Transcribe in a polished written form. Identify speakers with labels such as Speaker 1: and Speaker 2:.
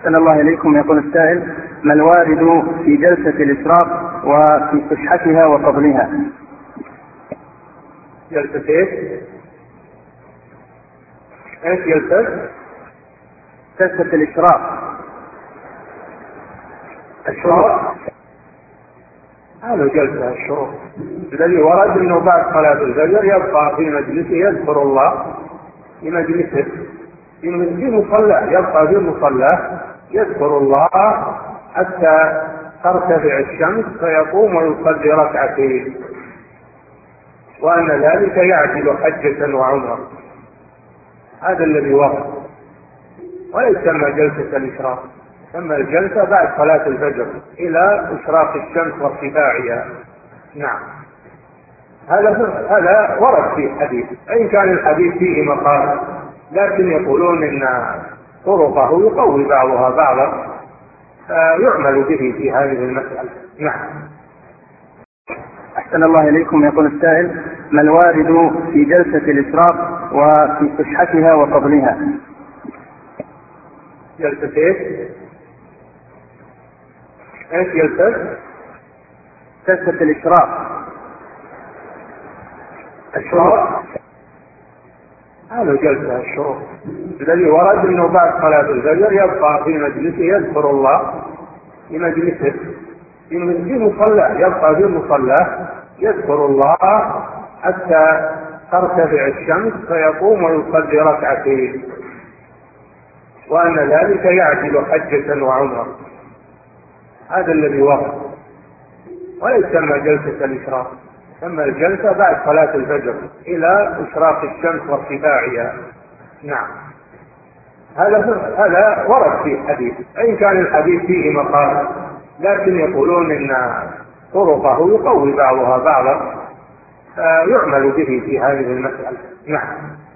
Speaker 1: أحسن الله إليكم. يقول السائل: ما الوارد في جلسة الإشراق وفي صحتها وفضلها؟
Speaker 2: جلسة ايش
Speaker 1: جلسة الإشراق.
Speaker 2: الشروق؟ هذا جلسة الشروق الذي ورد انه بعد صلاة الفجر يبقى في مجلسه يذكر الله، في مجلسه في مصلاه، يبقى في مصلاه يذكر الله حتى ترتفع الشمس فيقوم ويصلي ركعتين، وأن ذلك يعدل حجة وعمرة. هذا الذي ورد، ولا يسمى جلسة الإشراق، يسمى الجلسة بعد صلاة الفجر إلى إشراق الشمس وارتفاعها. نعم، هذا ورد في الحديث، إن كان الحديث فيه مقال، لكن يقولون إن طرقه يقوي بعضها بعضا، يعمل به في هذه المسألة. نعم.
Speaker 1: أحسن الله إليكم. يقول السائل: ما الوارد في جلسة الإشراق وفي صحتها وفضلها؟
Speaker 2: جلسة ايش
Speaker 1: جلسة الإشراق.
Speaker 2: الشروق؟ هذا جلسة الشروق الذي ورد انه بعد صلاة الفجر يبقى في مجلسه يذكر الله، في مجلسه في مصلاه، يبقى في مصلاه يذكر الله حتى ترتفع الشمس فيقوم ويصلي ركعتين، وأن ذلك يعدل حجة وعمرة. هذا الذي ورد، ولا يسمى جلسة الإشراق، يسمى الجلسة بعد صلاة الفجر إلى إشراق الشمس وارتفاعها. نعم، هذا ورد في الحديث، إن كان الحديث فيه مقال، لكن يقولون إن طرقه يقوي بعضها بعضا، يعمل به في هذه المسألة. نعم.